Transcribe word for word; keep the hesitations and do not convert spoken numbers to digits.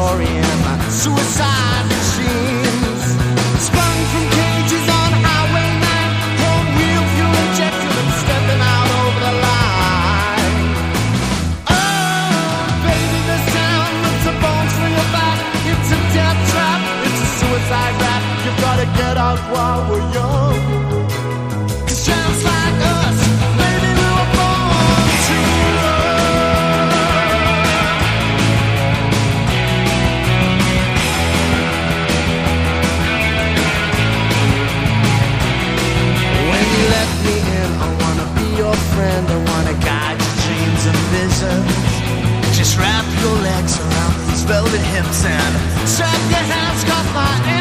DeLorean, suicide machines, sprung from cages on Highway nine, chrome wheel fuel injected and stepping out over the line. Oh, baby, this town rips the bones from your back. It's a death trap, it's a suicide rap. You gotta get out while we're young. 'Cause just like us, baby, we were born to let me in, I wanna be your friend, I wanna guide your dreams and visions. Just wrap your legs around these velvet hips and strap your hands, 'cause my